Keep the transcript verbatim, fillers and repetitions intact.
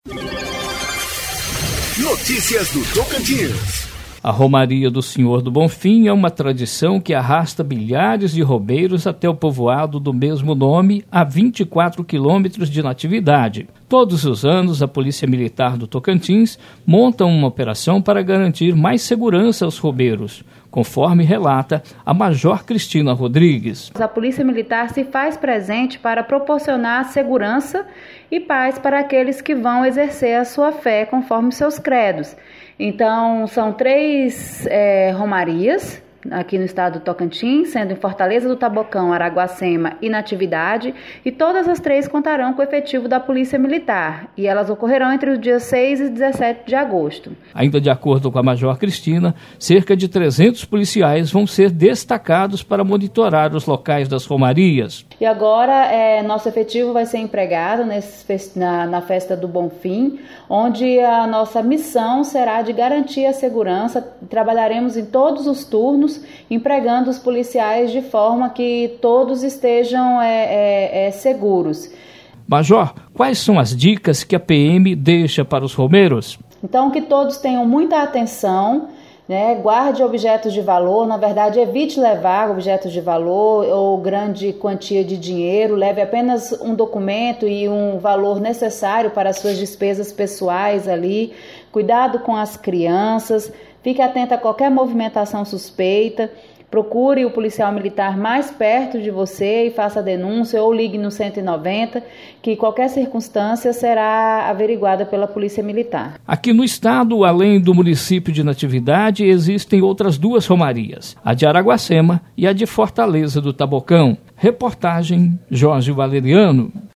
Notícias do Tocantins. A Romaria do Senhor do Bonfim é uma tradição que arrasta milhares de romeiros até o povoado do mesmo nome, a vinte e quatro quilômetros de Natividade. Todos os anos, a Polícia Militar do Tocantins monta uma operação para garantir mais segurança aos romeiros, conforme relata a Major Cristina Rodrigues. A Polícia Militar se faz presente para proporcionar segurança e paz para aqueles que vão exercer a sua fé conforme seus credos. Então, são três é, romarias aqui no estado do Tocantins, sendo em Fortaleza do Tabocão, Araguacema e Natividade, e todas as três contarão com o efetivo da Polícia Militar, e elas ocorrerão entre os dias seis e dezessete de agosto. Ainda de acordo com a Major Cristina, cerca de trezentos policiais vão ser destacados para monitorar os locais das romarias. E agora, é, nosso efetivo vai ser empregado nesse, na, na Festa do Bonfim, onde a nossa missão será de garantir a segurança. Trabalharemos em todos os turnos, empregando os policiais de forma que todos estejam é, é, é, seguros. Major, quais são as dicas que a P M deixa para os romeiros? Então, que todos tenham muita atenção, né? Guarde objetos de valor, na verdade, evite levar objetos de valor ou grande quantia de dinheiro, leve apenas um documento e um valor necessário para as suas despesas pessoais ali. Cuidado com as crianças. Fique atento a qualquer movimentação suspeita, procure o policial militar mais perto de você e faça a denúncia ou ligue no cento e noventa, que qualquer circunstância será averiguada pela Polícia Militar. Aqui no estado, além do município de Natividade, existem outras duas romarias, a de Araguacema e a de Fortaleza do Tabocão. Reportagem Jorge Valeriano.